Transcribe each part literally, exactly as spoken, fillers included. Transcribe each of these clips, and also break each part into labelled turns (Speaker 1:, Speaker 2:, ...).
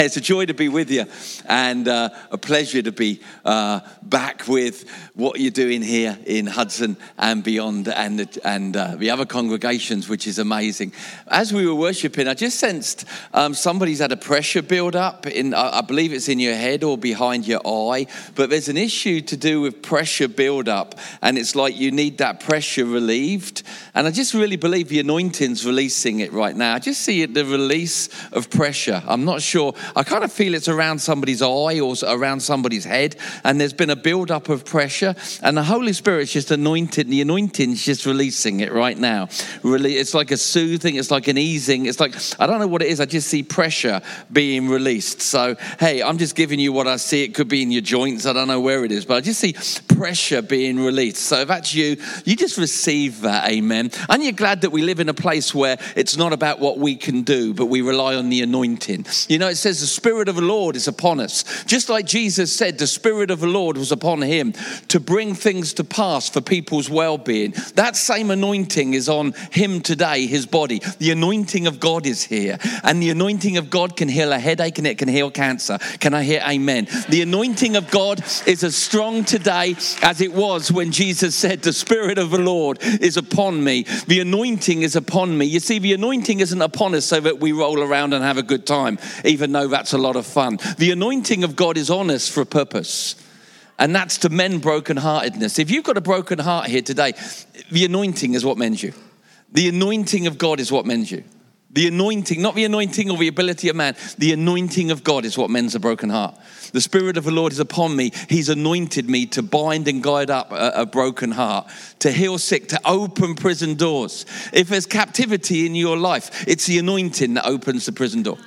Speaker 1: It's a joy to be with you, and uh, a pleasure to be uh, back with what you're doing here in Hudson and beyond, and the, and uh, the other congregations, which is amazing. As we were worshiping, I just sensed um, somebody's had a pressure build up in, I, I believe it's in your head or behind your eye, but there's an issue to do with pressure build up, and it's like you need that pressure relieved. And I just really believe the anointing's releasing it right now. I just see it, the release of pressure. I'm not sure. I kind of feel it's around somebody's eye or around somebody's head, and there's been a build-up of pressure, and the Holy Spirit's just anointed, and the anointing's just releasing it right now. Really, it's like a soothing, it's like an easing, it's like, I don't know what it is, I just see pressure being released. So, hey, I'm just giving you what I see. It could be in your joints, I don't know where it is, but I just see pressure being released. So if that's you, you just receive that, amen. Aren't you glad that we live in a place where it's not about what we can do, but we rely on the anointing? You know, it says the Spirit of the Lord is upon us. Just like Jesus said, the Spirit of the Lord was upon him to bring things to pass for people's well-being. That same anointing is on him today, his body. The anointing of God is here. And the anointing of God can heal a headache, and it can heal cancer. Can I hear amen? The anointing of God is as strong today as it was when Jesus said, the Spirit of the Lord is upon me. The anointing is upon me. You see, the anointing isn't upon us so that we roll around and have a good time, even though that's a lot of fun. The anointing of God is on us for a purpose, and that's to mend brokenheartedness. If you've got a broken heart here today, the anointing is what mends you. The anointing of God is what mends you. The anointing, not the anointing or the ability of man, the anointing of God is what mends a broken heart. The Spirit of the Lord is upon me. He's anointed me to bind and guide up a, a broken heart, to heal sick, to open prison doors. If there's captivity in your life, it's the anointing that opens the prison door.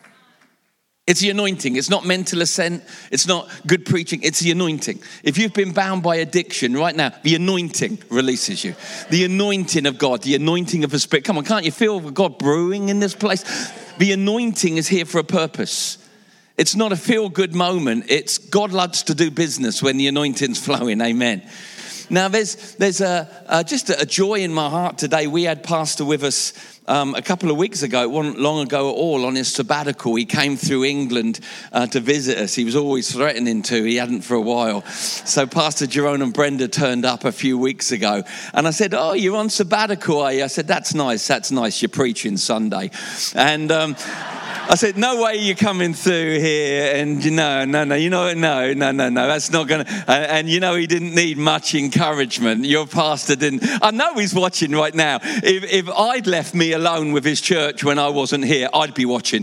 Speaker 1: It's the anointing. It's not mental assent. It's not good preaching. It's the anointing. If you've been bound by addiction right now, the anointing releases you. The anointing of God, the anointing of the Spirit. Come on, can't you feel God brewing in this place? The anointing is here for a purpose. It's not a feel-good moment. It's God loves to do business when the anointing's flowing. Amen. Now, there's there's a, a just a joy in my heart today. We had Pastor with us um, a couple of weeks ago. It wasn't long ago at all, on his sabbatical. He came through England uh, to visit us. He was always threatening to. He hadn't for a while. So Pastor Jerome and Brenda turned up a few weeks ago. And I said, oh, you're on sabbatical, are you? I said, that's nice. That's nice. You're preaching Sunday. And Um, I said, no way you're coming through here. And you know, no, no, you know, no, no, no, no, that's not going to. And, and you know, he didn't need much encouragement. Your pastor didn't. I know he's watching right now. If, if I'd left me alone with his church when I wasn't here, I'd be watching.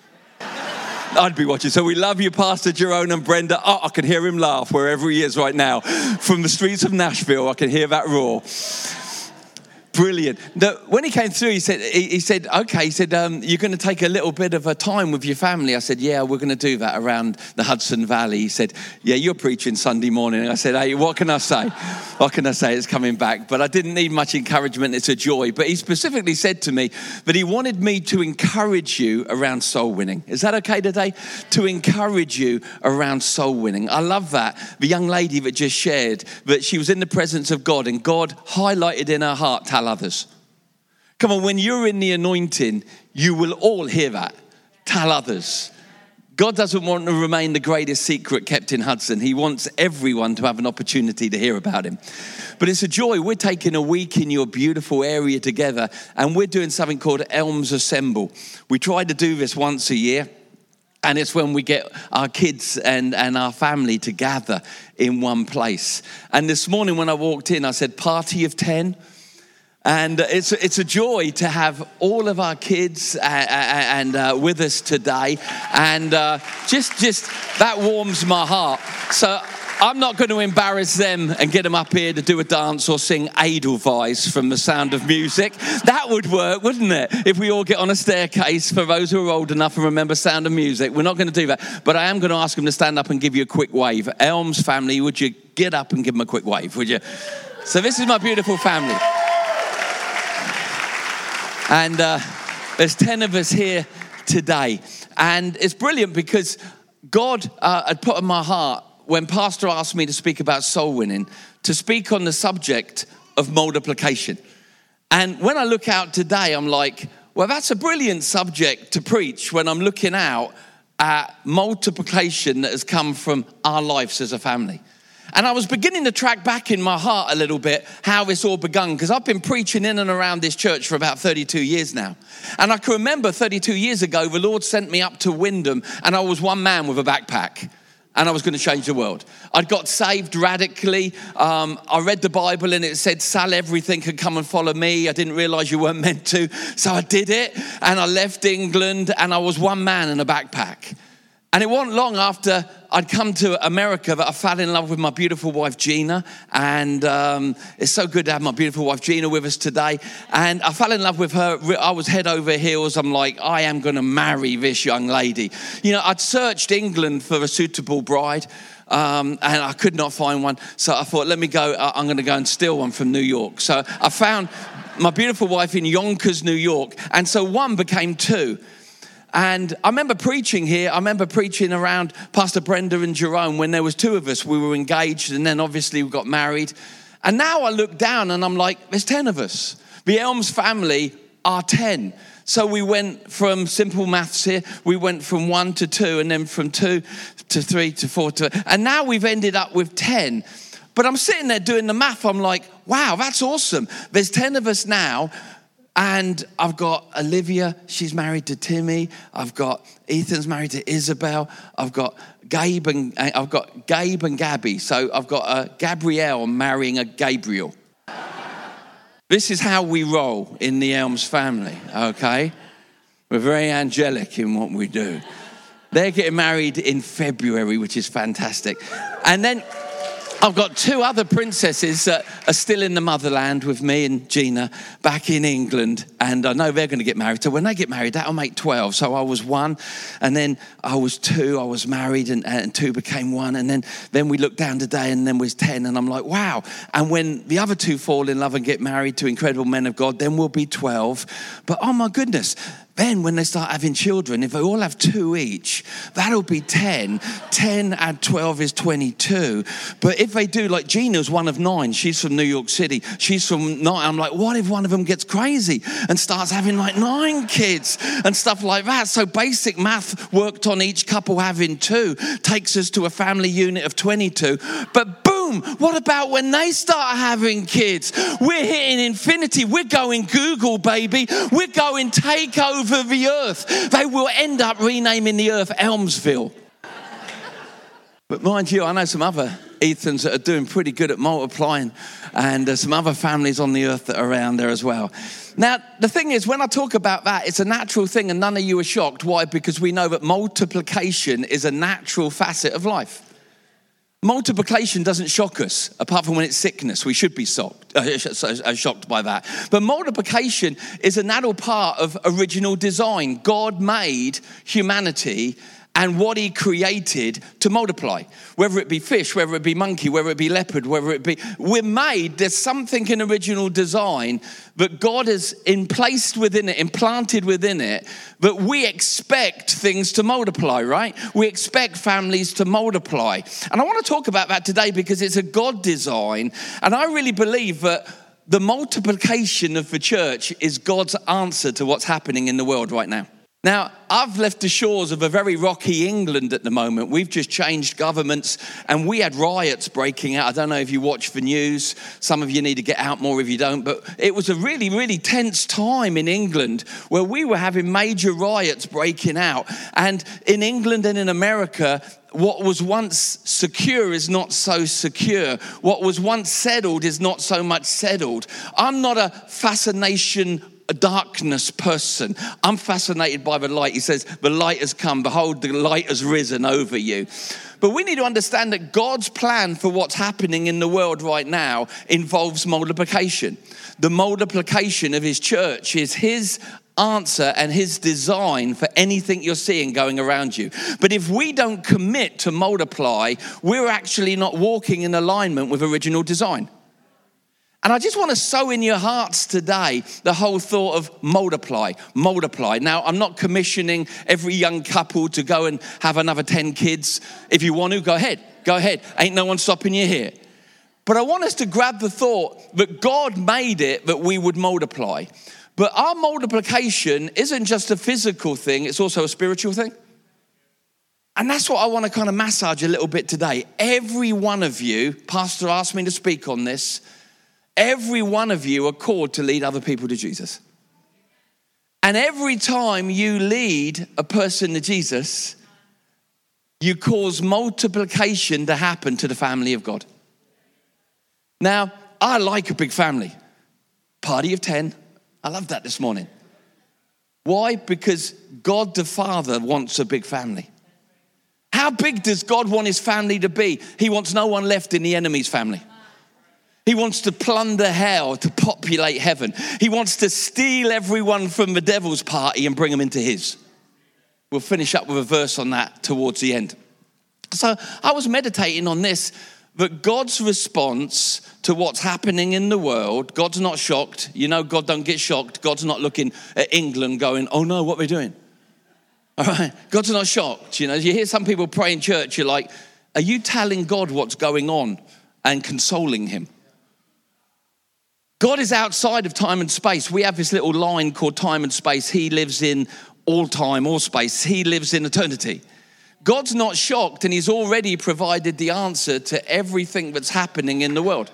Speaker 1: I'd be watching. So we love you, Pastor Jerome and Brenda. Oh, I can hear him laugh wherever he is right now. From the streets of Nashville, I can hear that roar. Brilliant. The, when he came through, he said, he, he said, okay, he said, um, you're going to take a little bit of a time with your family. I said, yeah, we're going to do that around the Hudson Valley. He said, yeah, you're preaching Sunday morning. I said, hey, what can I say? What can I say? It's coming back. But I didn't need much encouragement. It's a joy. But he specifically said to me that he wanted me to encourage you around soul winning. Is that okay today? To encourage you around soul winning. I love that. The young lady that just shared that she was in the presence of God, and God highlighted in her heart, tell others. Come on, when you're in the anointing, you will all hear that. Tell others. God doesn't want to remain the greatest secret kept in Hudson. He wants everyone to have an opportunity to hear about him. But it's a joy. We're taking a week in your beautiful area together, and we're doing something called Elms Assemble. We try to do this once a year. And it's when we get our kids and, and our family to gather in one place. And this morning when I walked in, I said, party of ten. And it's it's a joy to have all of our kids and, and uh, with us today, and uh, just just that warms my heart. So I'm not going to embarrass them and get them up here to do a dance or sing Edelweiss from The Sound of Music. That would work, wouldn't it? If we all get on a staircase, for those who are old enough and remember Sound of Music. We're not going to do that. But I am going to ask them to stand up and give you a quick wave. Elms family, would you get up and give them a quick wave, would you? So this is my beautiful family. And uh, there's ten of us here today. And it's brilliant because God uh, had put in my heart, when Pastor asked me to speak about soul winning, to speak on the subject of multiplication. And when I look out today, I'm like, well, that's a brilliant subject to preach when I'm looking out at multiplication that has come from our lives as a family. And I was beginning to track back in my heart a little bit how this all begun, because I've been preaching in and around this church for about thirty-two years now. And I can remember thirty-two years ago, the Lord sent me up to Wyndham, and I was one man with a backpack, and I was going to change the world. I'd got saved radically. Um, I read the Bible, and it said, sell everything and come and follow me. I didn't realize you weren't meant to. So I did it, and I left England, and I was one man in a backpack. And it wasn't long after I'd come to America that I fell in love with my beautiful wife, Gina. And um, it's so good to have my beautiful wife, Gina, with us today. And I fell in love with her. I was head over heels. I'm like, I am going to marry this young lady. You know, I'd searched England for a suitable bride. Um, and I could not find one. So I thought, let me go. I'm going to go and steal one from New York. So I found my beautiful wife in Yonkers, New York. And so one became two. And I remember preaching here. I remember preaching around Pastor Brenda and Jerome when there was two of us. We were engaged, and then obviously we got married. And now I look down and I'm like, there's ten of us. The Elms family are ten. So we went from simple maths here. We went from one to two, and then from two to three to four to, and now we've ended up with ten. But I'm sitting there doing the math. I'm like, wow, that's awesome. There's ten of us now. And I've got Olivia, she's married to Timmy. I've got Ethan's married to Isabel. I've got Gabe and I've got Gabe and Gabby. So I've got a Gabrielle marrying a Gabriel. This is how we roll in the Elms family, okay? We're very angelic in what we do. They're getting married in February, which is fantastic. And then I've got two other princesses that are still in the motherland with me and Gina back in England. And I know they're going to get married. So when they get married, that'll make twelve. So I was one, and then I was two. I was married, and, and two became one. And then, then we looked down today, and then was ten. And I'm like, wow. And when the other two fall in love and get married to incredible men of God, then we'll be twelve. But oh my goodness. Then when they start having children, if they all have two each, that'll be ten. ten add twelve is twenty-two. But if they do, like Gina's one of nine. She's from New York City. She's from nine. I'm like, what if one of them gets crazy and starts having like nine kids and stuff like that? So basic math worked on each couple having two takes us to a family unit of twenty-two. But boom, what about when they start having kids? We're hitting infinity. We're going Google, baby. We're going take over the earth. They will end up renaming the earth Elmsville. But mind you, I know some other Ethans that are doing pretty good at multiplying, and there's some other families on the earth that are around there as well. Now, the thing is, when I talk about that, it's a natural thing, and none of you are shocked. Why? Because we know that multiplication is a natural facet of life. Multiplication doesn't shock us, apart from when it's sickness. We should be shocked, uh, shocked by that. But multiplication is a natural part of original design. God made humanity and what he created to multiply. Whether it be fish, whether it be monkey, whether it be leopard, whether it be... We're made, there's something in original design that God has placed within it, implanted within it, that we expect things to multiply, right? We expect families to multiply. And I want to talk about that today because it's a God design. And I really believe that the multiplication of the church is God's answer to what's happening in the world right now. Now, I've left the shores of a very rocky England at the moment. We've just changed governments, and we had riots breaking out. I don't know if you watch the news. Some of you need to get out more if you don't. But it was a really, really tense time in England where we were having major riots breaking out. And in England and in America, what was once secure is not so secure. What was once settled is not so much settled. I'm not a fascination a darkness person. I'm fascinated by the light. He says, the light has come. Behold, the light has risen over you. But we need to understand that God's plan for what's happening in the world right now involves multiplication. The multiplication of his church is his answer and his design for anything you're seeing going around you. But if we don't commit to multiply, we're actually not walking in alignment with original design. And I just want to sow in your hearts today the whole thought of multiply, multiply. Now, I'm not commissioning every young couple to go and have another ten kids. If you want to, go ahead, go ahead. Ain't no one stopping you here. But I want us to grab the thought that God made it that we would multiply. But our multiplication isn't just a physical thing, it's also a spiritual thing. And that's what I want to kind of massage a little bit today. Every one of you, Pastor asked me to speak on this, every one of you are called to lead other people to Jesus. And every time you lead a person to Jesus, you cause multiplication to happen to the family of God. Now, I like a big family. Party of ten. I love that this morning. Why? Because God the Father wants a big family. How big does God want his family to be? He wants no one left in the enemy's family. He wants to plunder hell to populate heaven. He wants to steal everyone from the devil's party and bring them into his. We'll finish up with a verse on that towards the end. So I was meditating on this, that God's response to what's happening in the world, God's not shocked. You know, God don't get shocked. God's not looking at England going, oh no, what are we doing? All right, God's not shocked. You know, you hear some people pray in church, you're like, are you telling God what's going on and consoling him? God is outside of time and space. We have this little line called time and space. He lives in all time, all space. He lives in eternity. God's not shocked, and he's already provided the answer to everything that's happening in the world.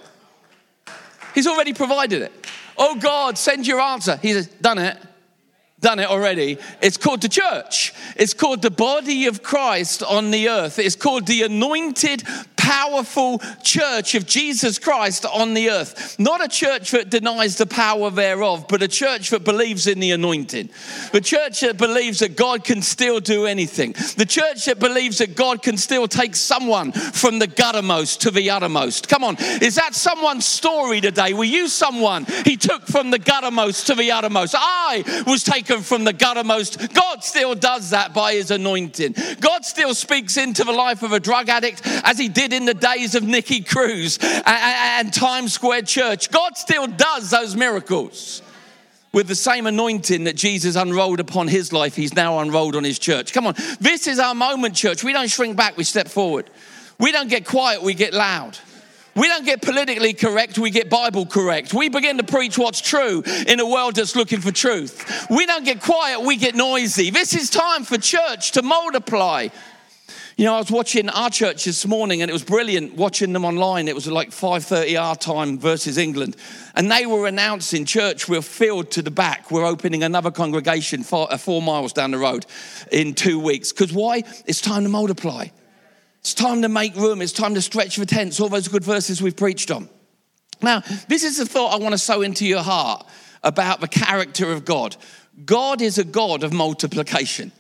Speaker 1: He's already provided it. Oh God, send your answer. He's done it. Done it already. It's called the church. It's called the body of Christ on the earth. It's called the anointed, powerful church of Jesus Christ on the earth. Not a church that denies the power thereof, but a church that believes in the anointing. The church that believes that God can still do anything. The church that believes that God can still take someone from the guttermost to the uttermost. Come on, is that someone's story today? Were you someone he took from the guttermost to the uttermost? I was taken from the guttermost. God still does that by his anointing. God still speaks into the life of a drug addict as he did in the days of Nicky Cruz and, and Times Square Church. God still does those miracles. With the same anointing that Jesus unrolled upon his life, he's now unrolled on his church. Come on, this is our moment, church. We don't shrink back, we step forward. We don't get quiet, we get loud. We don't get politically correct, we get Bible correct. We begin to preach what's true in a world that's looking for truth. We don't get quiet, we get noisy. This is time for church to multiply. You know, I was watching our church this morning and it was brilliant watching them online. It was like five thirty our time versus England. And they were announcing, church, we're filled to the back. We're opening another congregation four, uh, four miles down the road in two weeks. Because why? It's time to multiply. It's time to make room. It's time to stretch the tents. All those good verses we've preached on. Now, this is the thought I want to sow into your heart about the character of God. God is a God of multiplication.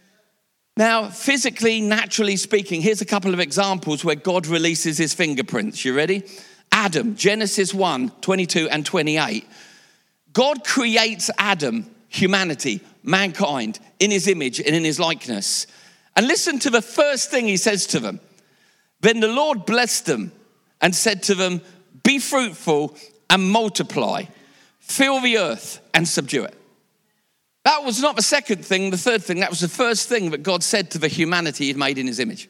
Speaker 1: Now, physically, naturally speaking, here's a couple of examples where God releases his fingerprints. You ready? Adam, Genesis one, twenty-two and twenty-eight. God creates Adam, humanity, mankind, in his image and in his likeness. And listen to the first thing he says to them. Then the Lord blessed them and said to them, be fruitful and multiply, fill the earth and subdue it. That was not the second thing, the third thing. That was the first thing that God said to the humanity he'd made in his image.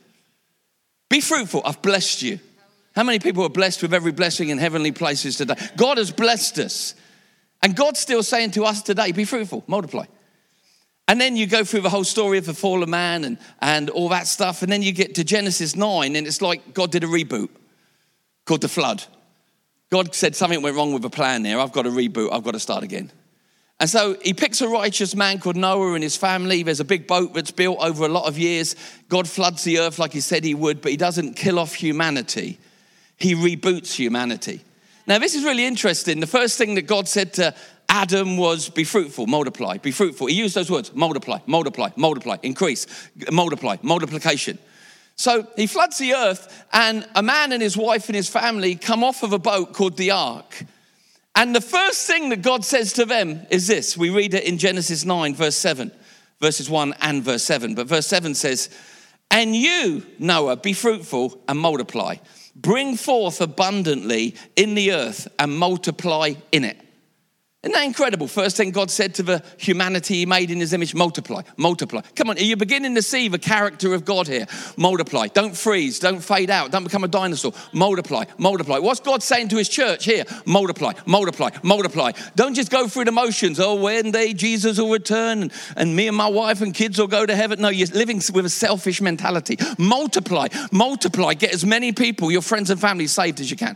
Speaker 1: Be fruitful, I've blessed you. How many people are blessed with every blessing in heavenly places today? God has blessed us. And God's still saying to us today, be fruitful, multiply. And then you go through the whole story of the fall of man and, and all that stuff. And then you get to Genesis nine and it's like God did a reboot called the flood. God said something went wrong with the plan there. I've got to reboot. I've got to start again. And so he picks a righteous man called Noah and his family. There's a big boat that's built over a lot of years. God floods the earth like he said he would, but he doesn't kill off humanity. He reboots humanity. Now, this is really interesting. The first thing that God said to Adam was be fruitful, multiply, be fruitful. He used those words, multiply, multiply, multiply, increase, multiply, multiplication. So he floods the earth and a man and his wife and his family come off of a boat called the ark. And the first thing that God says to them is this. We read it in Genesis nine, verse seven, verses one and verse seven. But verse seven says, and you, Noah, be fruitful and multiply. Bring forth abundantly in the earth and multiply in it. Isn't that incredible? First thing God said to the humanity he made in his image, multiply, multiply. Come on, are you beginning to see the character of God here? Multiply. Don't freeze. Don't fade out. Don't become a dinosaur. Multiply, multiply. What's God saying to his church here? Multiply, multiply, multiply. Don't just go through the motions. Oh, one day Jesus will return and, and me and my wife and kids will go to heaven. No, you're living with a selfish mentality. Multiply, multiply. Get as many people, your friends and family, saved as you can.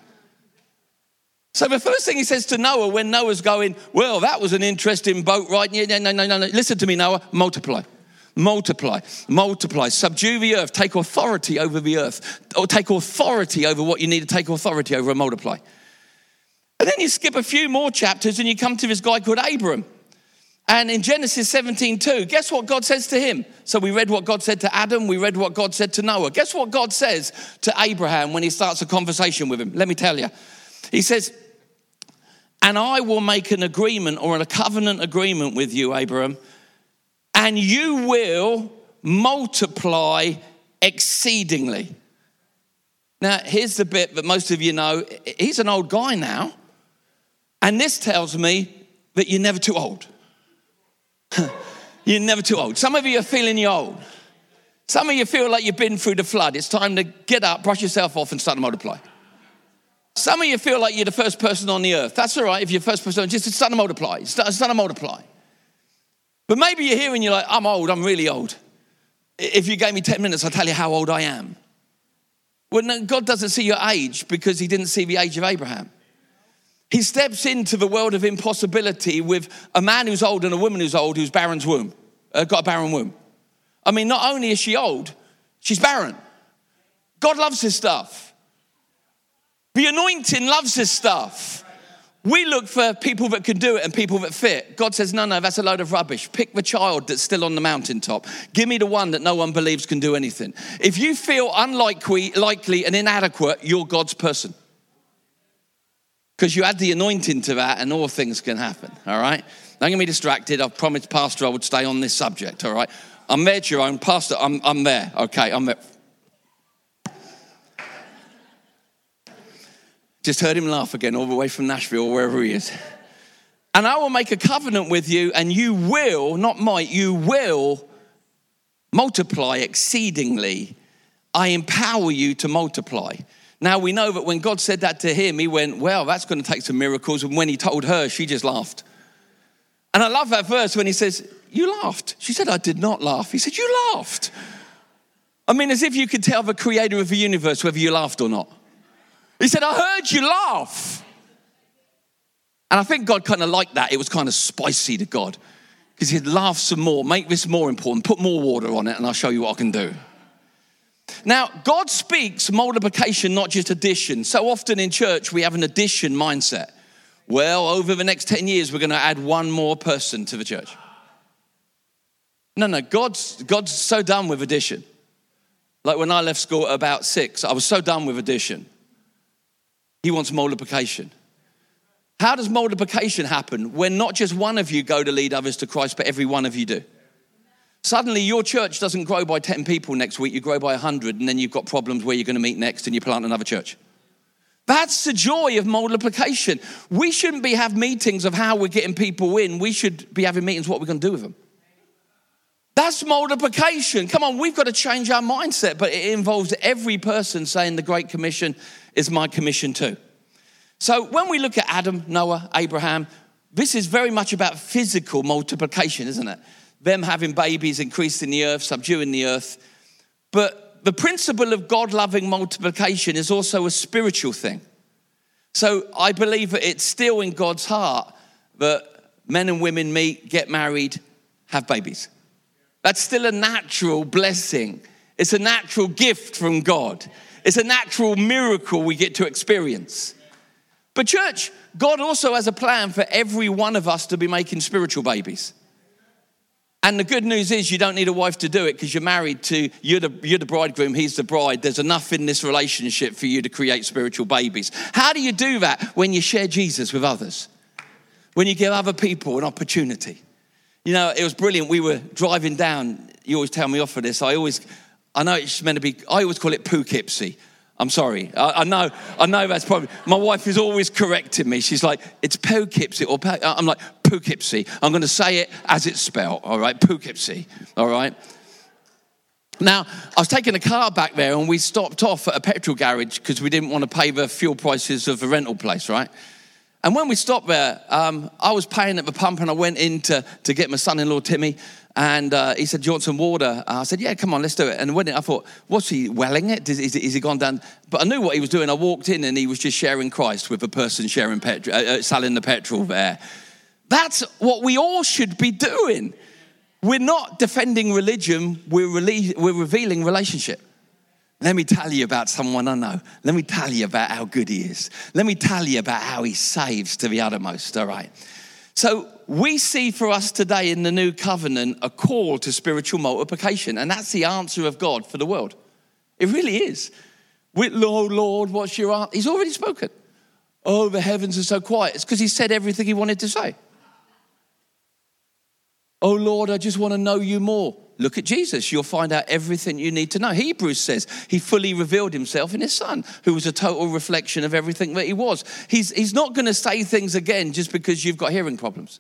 Speaker 1: So the first thing he says to Noah when Noah's going, well, that was an interesting boat, right? No, no, no, no, no. Listen to me, Noah. Multiply, multiply, multiply. Subdue the earth. Take authority over the earth. Or take authority over what you need to take authority over and multiply. And then you skip a few more chapters and you come to this guy called Abram. And in Genesis seventeen two, guess what God says to him? So we read what God said to Adam. We read what God said to Noah. Guess what God says to Abraham when he starts a conversation with him? Let me tell you. He says, and I will make an agreement or a covenant agreement with you, Abraham, and you will multiply exceedingly. Now, here's the bit that most of you know. He's an old guy now. And this tells me that you're never too old. You're never too old. Some of you are feeling you're old. Some of you feel like you've been through the flood. It's time to get up, brush yourself off and start to multiply. Some of you feel like you're the first person on the earth. That's all right if you're the first person. Just start to multiply. Start, start to multiply. But maybe you're here and you're like, I'm old. I'm really old. If you gave me ten minutes, I'll tell you how old I am. Well, no, God doesn't see your age because he didn't see the age of Abraham. He steps into the world of impossibility with a man who's old and a woman who's old who's barren's womb, uh, got a barren womb. I mean, not only is she old, she's barren. God loves his stuff. The anointing loves his stuff. We look for people that can do it and people that fit. God says, no, no, that's a load of rubbish. Pick the child that's still on the mountaintop. Give me the one that no one believes can do anything. If you feel unlikely likely and inadequate, you're God's person. Because you add the anointing to that and all things can happen, all right? Don't get me distracted. I've promised Pastor I would stay on this subject, all right? I'm there, Jerome. Pastor, I'm, I'm there. Okay, I'm there. Just heard him laugh again all the way from Nashville or wherever he is. And I will make a covenant with you and you will, not might, you will multiply exceedingly. I empower you to multiply. Now we know that when God said that to him, he went, well, that's going to take some miracles. And when he told her, she just laughed. And I love that verse when he says, you laughed. She said, I did not laugh. He said, you laughed. I mean, as if you could tell the creator of the universe whether you laughed or not. He said, I heard you laugh. And I think God kind of liked that. It was kind of spicy to God. Because he'd laugh some more, make this more important, put more water on it, and I'll show you what I can do. Now, God speaks multiplication, not just addition. So often in church, we have an addition mindset. Well, over the next ten years, we're going to add one more person to the church. No, no, God's, God's so done with addition. Like when I left school at about six, I was so done with addition. He wants multiplication. How does multiplication happen? When not just one of you go to lead others to Christ, but every one of you do. Suddenly your church doesn't grow by ten people next week, you grow by one hundred, and then you've got problems where you're going to meet next and you plant another church. That's the joy of multiplication. We shouldn't be having meetings of how we're getting people in. We should be having meetings what we're going to do with them. That's multiplication. Come on, we've got to change our mindset, but it involves every person saying the Great Commission is my commission too. So when we look at Adam, Noah, Abraham, this is very much about physical multiplication, isn't it? Them having babies, increasing the earth, subduing the earth. But the principle of God loving multiplication is also a spiritual thing. So I believe that it's still in God's heart that men and women meet, get married, have babies. That's still a natural blessing. It's a natural gift from God. It's a natural miracle we get to experience. But church, God also has a plan for every one of us to be making spiritual babies. And the good news is you don't need a wife to do it because you're married to, you're the, you're the bridegroom, he's the bride. There's enough in this relationship for you to create spiritual babies. How do you do that? When you share Jesus with others. When you give other people an opportunity. You know, it was brilliant. We were driving down. You always tell me off for this. I always, I know it's meant to be, I always call it Poughkeepsie. I'm sorry. I, I know I know that's probably, my wife is always correcting me. She's like, it's Poughkeepsie or Pou-. I'm like, Poughkeepsie. I'm going to say it as it's spelled, all right? Poughkeepsie, all right? Now, I was taking a car back there and we stopped off at a petrol garage because we didn't want to pay the fuel prices of the rental place, right? And when we stopped there, um, I was paying at the pump and I went in to, to get my son-in-law, Timmy, and uh, he said, do you want some water? Uh, I said, yeah, come on, let's do it. And when I thought, what's he, welling it? Is, is, is he gone down? But I knew what he was doing. I walked in and he was just sharing Christ with a person sharing petrol, uh, selling the petrol there. That's what we all should be doing. We're not defending religion, we're, rele- we're revealing relationship. Let me tell you about someone I know. Let me tell you about how good he is. Let me tell you about how he saves to the uttermost, all right? So we see for us today in the new covenant a call to spiritual multiplication, and that's the answer of God for the world. It really is. We, Lord, Lord, what's your answer? He's already spoken. Oh, the heavens are so quiet. It's because he said everything he wanted to say. Oh, Lord, I just want to know you more. Look at Jesus. You'll find out everything you need to know. Hebrews says he fully revealed himself in his son, who was a total reflection of everything that he was. He's, he's not going to say things again just because you've got hearing problems.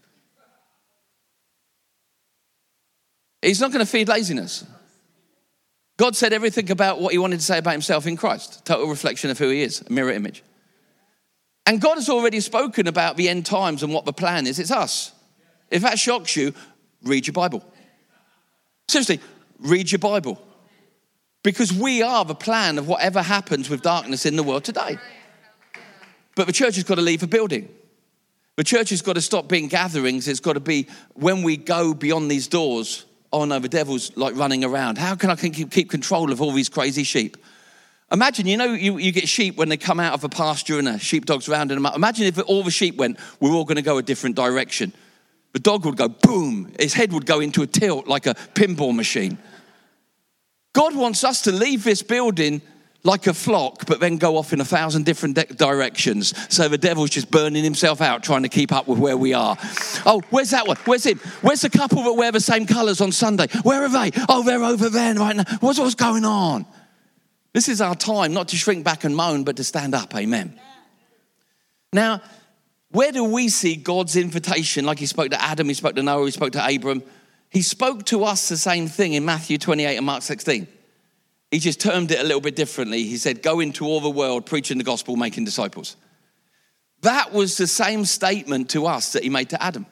Speaker 1: He's not going to feed laziness. God said everything about what he wanted to say about himself in Christ. Total reflection of who he is, a mirror image. And God has already spoken about the end times and what the plan is. It's us. If that shocks you, read your Bible. Seriously, read your Bible. Because we are the plan of whatever happens with darkness in the world today. But the church has got to leave the building. The church has got to stop being gatherings. It's got to be when we go beyond these doors, oh no, the devil's like running around. How can I keep, keep control of all these crazy sheep? Imagine, you know, you, you get sheep when they come out of a pasture and a sheepdog's rounding them up. Imagine if all the sheep went, we're all going to go a different direction. The dog would go boom. His head would go into a tilt like a pinball machine. God wants us to leave this building like a flock, but then go off in a thousand different de- directions. So the devil's just burning himself out trying to keep up with where we are. Oh, where's that one? Where's him? Where's the couple that wear the same colours on Sunday? Where are they? Oh, they're over there right now. What's, what's going on? This is our time not to shrink back and moan, but to stand up. Amen. Now, where do we see God's invitation? Like he spoke to Adam, he spoke to Noah, he spoke to Abram. He spoke to us the same thing in Matthew twenty-eight and Mark sixteen. He just termed it a little bit differently. He said, go into all the world, preaching the gospel, making disciples. That was the same statement to us that he made to Adam.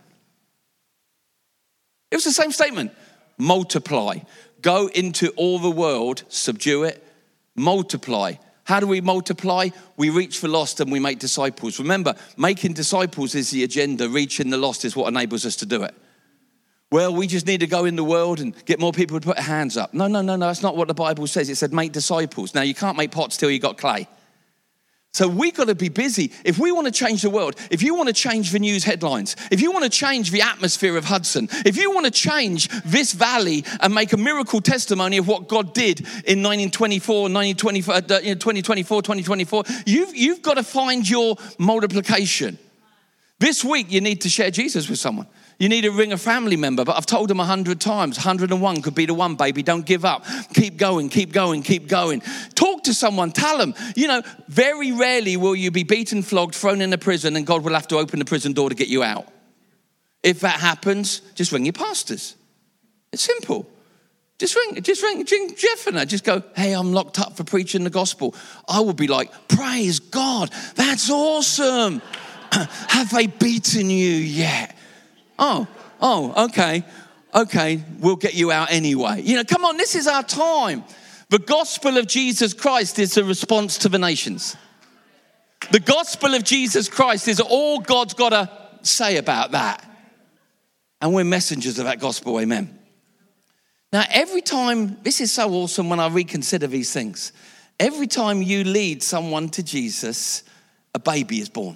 Speaker 1: It was the same statement. Multiply. Go into all the world, subdue it, multiply. How do we multiply? We reach the lost and we make disciples. Remember, making disciples is the agenda. Reaching the lost is what enables us to do it. Well, we just need to go in the world and get more people to put their hands up. No, no, no, no. That's not what the Bible says. It said make disciples. Now, you can't make pots till you got clay. So we've got to be busy. If we want to change the world, if you want to change the news headlines, if you want to change the atmosphere of Hudson, if you want to change this valley and make a miracle testimony of what God did in nineteen twenty-four, nineteen twenty-four, twenty twenty-four, twenty twenty-four, you've, you've got to find your multiplication. This week, you need to share Jesus with someone. You need to ring a family member, but I've told them a hundred times, one hundred and one could be the one, baby. Don't give up. Keep going, keep going, keep going. Talk to someone, tell them. You know, very rarely will you be beaten, flogged, thrown in a prison, and God will have to open the prison door to get you out. If that happens, just ring your pastors. It's simple. Just ring, just ring, ring Jeff and I. Just go, hey, I'm locked up for preaching the gospel. I will be like, praise God, that's awesome. Have they beaten you yet? Oh, oh, okay, okay, we'll get you out anyway. You know, come on, this is our time. The gospel of Jesus Christ is a response to the nations. The gospel of Jesus Christ is all God's got to say about that. And we're messengers of that gospel, amen. Now, every time, this is so awesome when I reconsider these things. Every time you lead someone to Jesus, a baby is born.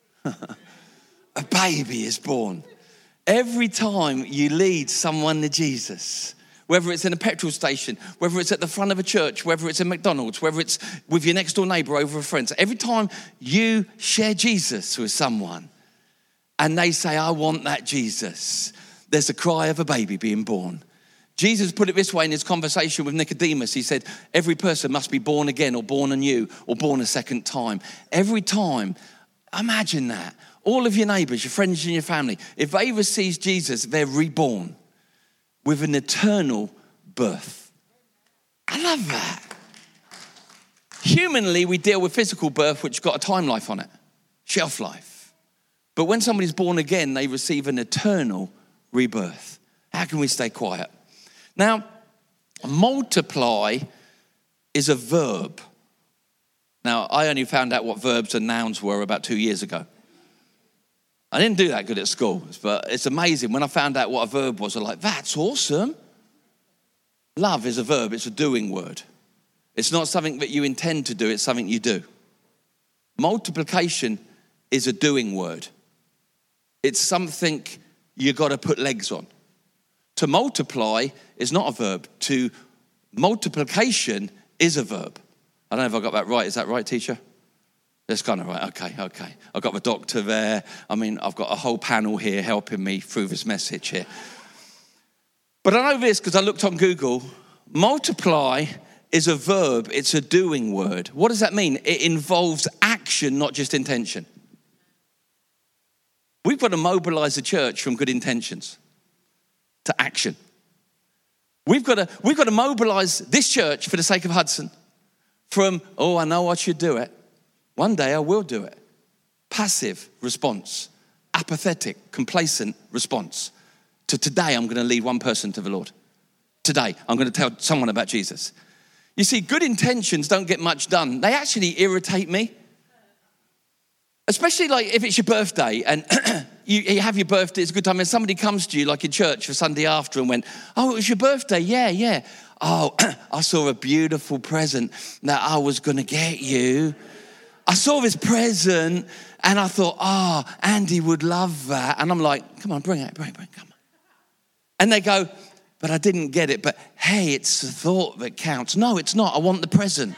Speaker 1: A baby is born. Every time you lead someone to Jesus, whether it's in a petrol station, whether it's at the front of a church, whether it's in McDonald's, whether it's with your next door neighbor over a friend, every time you share Jesus with someone and they say, I want that Jesus, there's a cry of a baby being born. Jesus put it this way in his conversation with Nicodemus. He said, every person must be born again or born anew or born a second time. Every time, imagine that. All of your neighbours, your friends and your family, if they receive Jesus, they're reborn with an eternal birth. I love that. Humanly, we deal with physical birth, which got a time life on it, shelf life. But when somebody's born again, they receive an eternal rebirth. How can we stay quiet? Now, multiply is a verb. Now, I only found out what verbs and nouns were about two years ago. I didn't do that good at school, but it's amazing. When I found out what a verb was, I was like, that's awesome. Love is a verb. It's a doing word. It's not something that you intend to do. It's something you do. Multiplication is a doing word. It's something you got to put legs on. To multiply is not a verb. To multiplication is a verb. I don't know if I got that right. Is that right, teacher? That's kind of right. Okay, okay. I've got the doctor there. I mean, I've got a whole panel here helping me through this message here. But I know this because I looked on Google. Multiply is a verb. It's a doing word. What does that mean? It involves action, not just intention. We've got to mobilize the church from good intentions to action. We've got to, we've got to mobilize this church for the sake of Hudson from, oh, I know I should do it. One day I will do it. Passive response, apathetic, complacent response to today I'm going to lead one person to the Lord. Today I'm going to tell someone about Jesus. You see, good intentions don't get much done. They actually irritate me. Especially like if it's your birthday and you, you have your birthday, it's a good time, and somebody comes to you like in church for Sunday after and went, oh, it was your birthday, yeah, yeah. Oh, I saw a beautiful present that I was going to get you. I saw this present and I thought, oh, Andy would love that. And I'm like, come on, bring it, bring it, bring it, come on. And they go, but I didn't get it. But hey, it's the thought that counts. No, it's not. I want the present.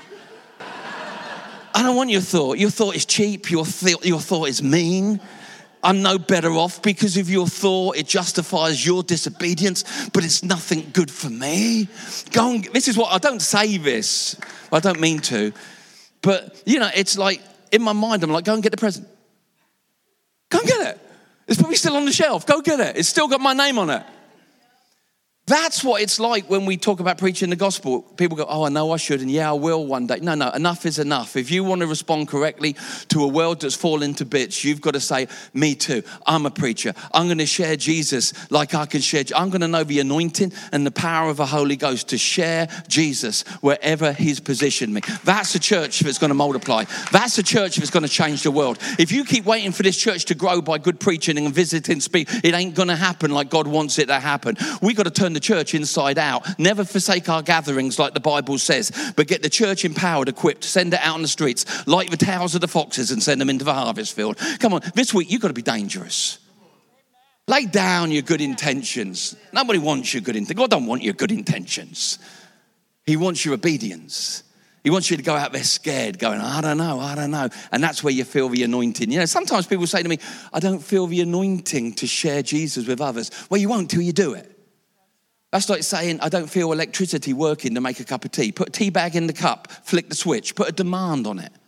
Speaker 1: I don't want your thought. Your thought is cheap. Your, th- your thought is mean. I'm no better off because of your thought. It justifies your disobedience, but it's nothing good for me. Go and, this is what, I don't say this. I don't mean to. But, you know, it's like, in my mind, I'm like, go and get the present. Go and get it. It's probably still on the shelf. Go get it. It's still got my name on it. That's what it's like when we talk about preaching the gospel. People go, oh, I know I should, and yeah, I will one day. No, no, enough is enough. If you want to respond correctly to a world that's fallen to bits, you've got to say, me too. I'm a preacher. I'm going to share Jesus like I can share. I'm going to know the anointing and the power of the Holy Ghost to share Jesus wherever he's positioned me. That's a church that's going to multiply. That's a church that's going to change the world. If you keep waiting for this church to grow by good preaching and visiting speak, it ain't going to happen like God wants it to happen. We got to turn the church inside out. Never forsake our gatherings like the Bible says, but get the church empowered, equipped, send it out on the streets, like the tails of the foxes and send them into the harvest field. Come on, this week you've got to be dangerous. Lay down your good intentions. Nobody wants your good intentions. God don't want your good intentions. He wants your obedience. He wants you to go out there scared, going, I don't know, I don't know. And that's where you feel the anointing. You know, sometimes people say to me, I don't feel the anointing to share Jesus with others. Well, you won't till you do it. That's like saying, I don't feel electricity working to make a cup of tea. Put a tea bag in the cup, flick the switch, put a demand on it.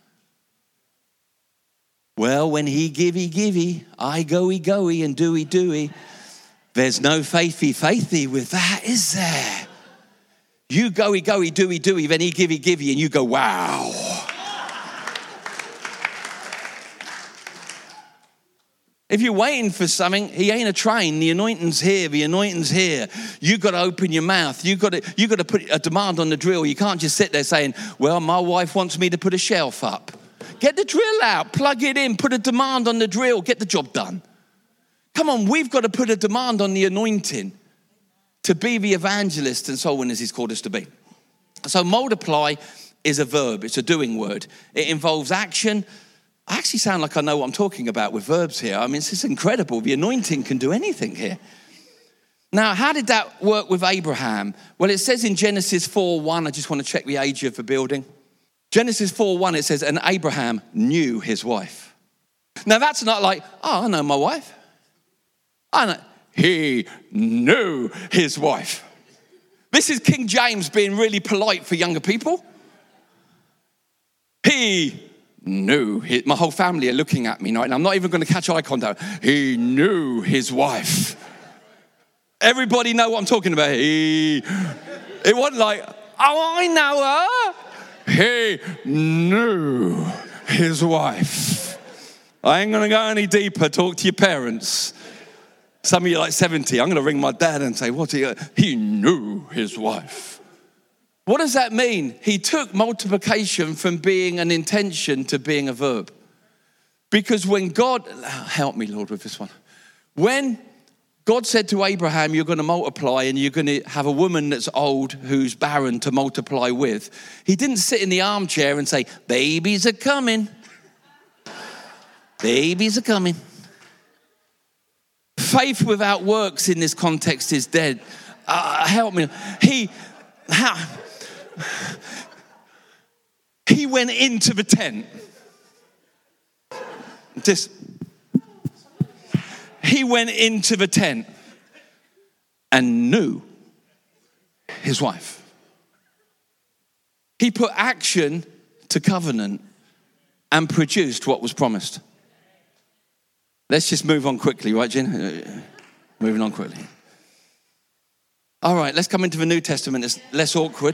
Speaker 1: Well, when he givey, givey, I goey, goey, and doey, doey, there's no faithy, faithy with that, is there? You goey, goey, doey, doey, then he givey, givey, and you go, wow. If you're waiting for something, he ain't a train. The anointing's here. The anointing's here. You've got to open your mouth. You've got to, you've got to put a demand on the drill. You can't just sit there saying, well, my wife wants me to put a shelf up. Get the drill out. Plug it in. Put a demand on the drill. Get the job done. Come on, we've got to put a demand on the anointing to be the evangelist and soul winners he's called us to be. So multiply is a verb. It's a doing word. It involves action. I actually sound like I know what I'm talking about with verbs here. I mean, it's just incredible. The anointing can do anything here. Now, how did that work with Abraham? Well, it says in Genesis four one, I just want to check the age of the building. Genesis four one, it says, and Abraham knew his wife. Now, that's not like, oh, I know my wife. I know. He knew his wife. This is King James being really polite for younger people. He knew, his, my whole family are looking at me now, and I'm not even going to catch eye contact. He knew his wife. Everybody know what I'm talking about. He, it wasn't like, oh, I know her. He knew his wife. I ain't going to go any deeper. Talk to your parents. Some of you are like seventy. I'm going to ring my dad and say, what? He, he knew his wife. What does that mean? He took multiplication from being an intention to being a verb. Because when God, help me, Lord, with this one. When God said to Abraham, you're going to multiply and you're going to have a woman that's old who's barren to multiply with, he didn't sit in the armchair and say, babies are coming. Babies are coming. Faith without works in this context is dead. Uh, help me. He, how, he went into the tent. Just, he went into the tent and knew his wife. He put action to covenant and produced what was promised. Let's just move on quickly, right, Jen? Moving on quickly. All right, let's come into the New Testament. It's less awkward.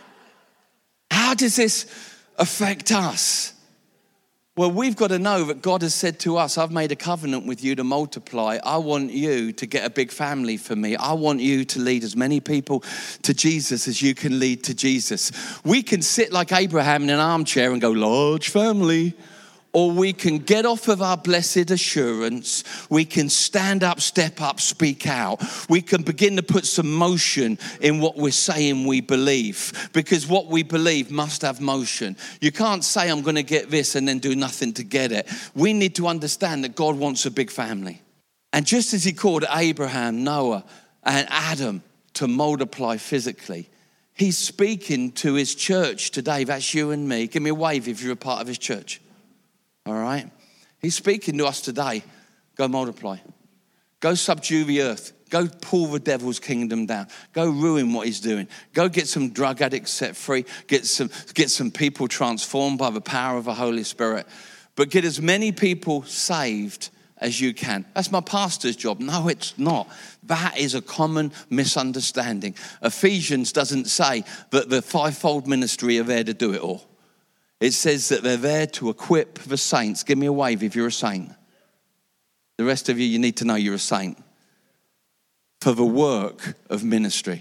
Speaker 1: How does this affect us? Well, we've got to know that God has said to us, I've made a covenant with you to multiply. I want you to get a big family for me. I want you to lead as many people to Jesus as you can lead to Jesus. We can sit like Abraham in an armchair and go, large family. Or we can get off of our blessed assurance. We can stand up, step up, speak out. We can begin to put some motion in what we're saying we believe. Because what we believe must have motion. You can't say, I'm going to get this and then do nothing to get it. We need to understand that God wants a big family. And just as he called Abraham, Noah, and Adam to multiply physically, he's speaking to his church today. That's you and me. Give me a wave if you're a part of his church. All right? He's speaking to us today. Go multiply. Go subdue the earth. Go pull the devil's kingdom down. Go ruin what he's doing. Go get some drug addicts set free. Get some, get some people transformed by the power of the Holy Spirit. But get as many people saved as you can. That's my pastor's job. No, it's not. That is a common misunderstanding. Ephesians doesn't say that the fivefold ministry are there to do it all. It says that they're there to equip the saints. Give me a wave if you're a saint. The rest of you, you need to know you're a saint. For the work of ministry.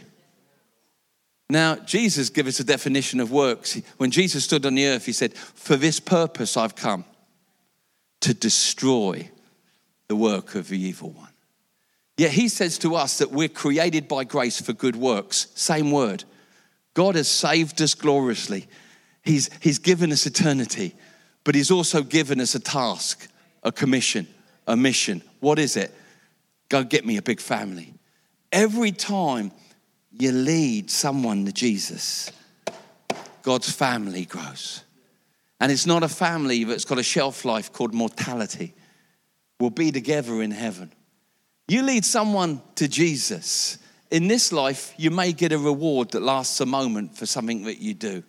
Speaker 1: Now, Jesus gave us a definition of works. When Jesus stood on the earth, he said, for this purpose I've come, to destroy the work of the evil one. Yet he says to us that we're created by grace for good works. Same word. God has saved us gloriously. He's, he's given us eternity, but he's also given us a task, a commission, a mission. What is it? Go get me a big family. Every time you lead someone to Jesus, God's family grows. And it's not a family that's got a shelf life called mortality. We'll be together in heaven. You lead someone to Jesus. In this life, you may get a reward that lasts a moment for something that you do.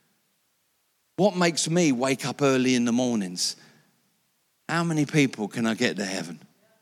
Speaker 1: What makes me wake up early in the mornings? How many people can I get to heaven?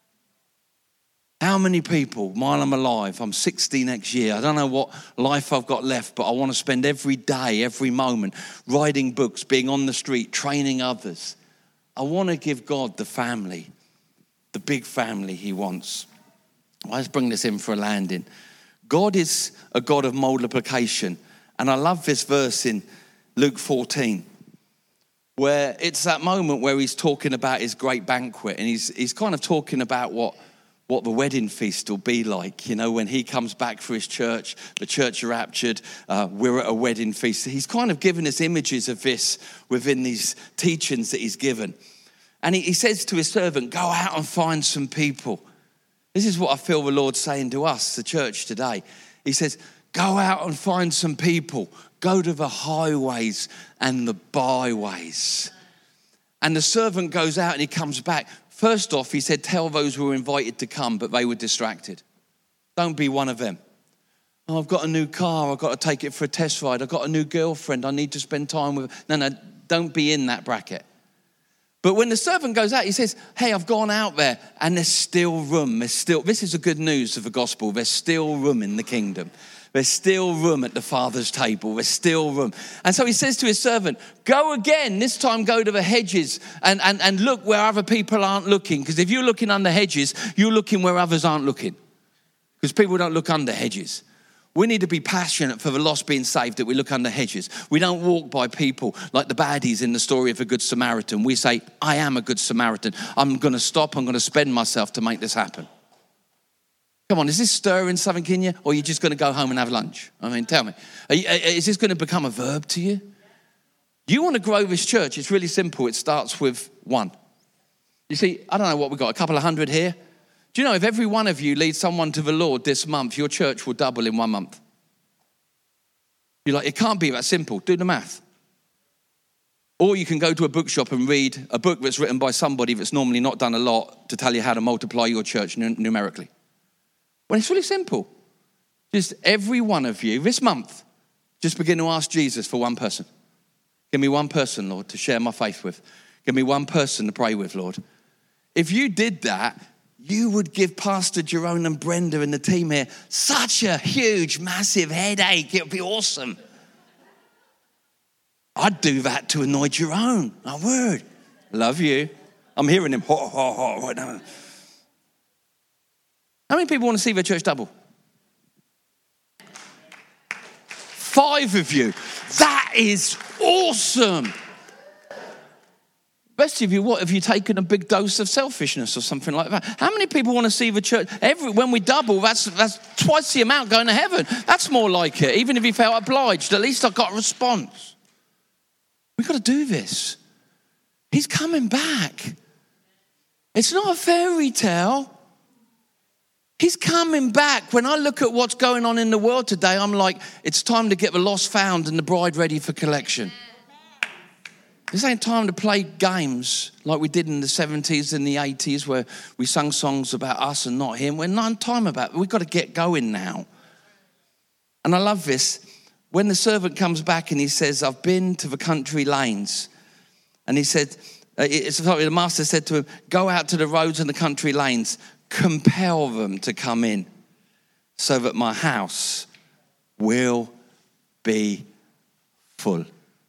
Speaker 1: How many people, while I'm alive, I'm sixty next year, I don't know what life I've got left, but I want to spend every day, every moment, writing books, being on the street, training others. I want to give God the family, the big family he wants. Let's bring this in for a landing. God is a God of multiplication. And I love this verse in Luke fourteen, where it's that moment where he's talking about his great banquet, and he's he's kind of talking about what, what the wedding feast will be like. You know, when he comes back for his church, the church are raptured, uh, we're at a wedding feast. He's kind of given us images of this within these teachings that he's given. And he, he says to his servant, go out and find some people. This is what I feel the Lord's saying to us, the church today. He says, go out and find some people. Go to the highways and the byways. And the servant goes out and he comes back. First off, he said, tell those who were invited to come, but they were distracted. Don't be one of them. Oh, I've got a new car. I've got to take it for a test ride. I've got a new girlfriend. I need to spend time with. No, no, don't be in that bracket. But when the servant goes out, he says, hey, I've gone out there and there's still room. There's still, this is the good news of the gospel. There's still room in the kingdom. There's still room at the Father's table. There's still room. And so he says to his servant, go again. This time go to the hedges and, and, and look where other people aren't looking. Because if you're looking under hedges, you're looking where others aren't looking. Because people don't look under hedges. We need to be passionate for the lost being saved, that we look under hedges. We don't walk by people like the baddies in the story of a Good Samaritan. We say, I am a Good Samaritan. I'm going to stop. I'm going to spend myself to make this happen. Come on, is this stirring something in you? Or are you just going to go home and have lunch? I mean, tell me. Are you, is this going to become a verb to you? You want to grow this church? It's really simple. It starts with one. You see, I don't know what we've got, a couple of hundred here. Do you know if every one of you leads someone to the Lord this month, your church will double in one month? You're like, it can't be that simple. Do the math. Or you can go to a bookshop and read a book that's written by somebody that's normally not done a lot to tell you how to multiply your church numerically. Well, it's really simple. Just every one of you this month, just begin to ask Jesus for one person. Give me one person, Lord, to share my faith with. Give me one person to pray with, Lord. If you did that, you would give Pastor Jerome and Brenda and the team here such a huge, massive headache. It would be awesome. I'd do that to annoy Jerome. I would. Love you. I'm hearing him. Ho, ho, ho, right now. How many people want to see their church double? Five of you. That is awesome. Best of you, what have you taken a big dose of selfishness or something like that? How many people want to see the church? Every when we double, that's that's twice the amount going to heaven. That's more like it. Even if you felt obliged, at least I got a response. We've got to do this. He's coming back. It's not a fairy tale. He's coming back. When I look at what's going on in the world today, I'm like, it's time to get the lost found and the bride ready for collection. This ain't time to play games like we did in the seventies and the eighties where we sung songs about us and not him. We're not time about it. We've got to get going now. And I love this. When the servant comes back and he says, I've been to the country lanes. And he said, it's, sorry, the master said to him, go out to the roads and the country lanes. Compel them to come in so that my house will be full.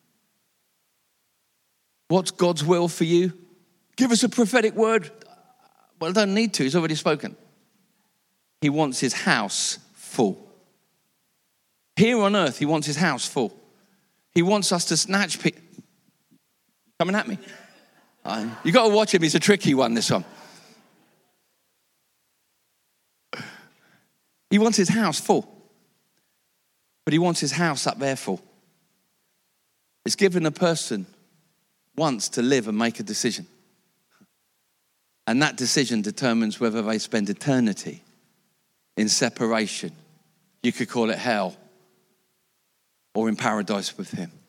Speaker 1: What's God's will for you? Give us a prophetic word. Well, I don't need to. He's already spoken. He wants his house full. Here on earth, he wants his house full. He wants us to snatch people. Coming at me. You got to watch him. He's a tricky one, this one. He wants his house full. But he wants his house up there full. It's given a person once to live and make a decision. And that decision determines whether they spend eternity in separation. You could call it hell, or in paradise with him.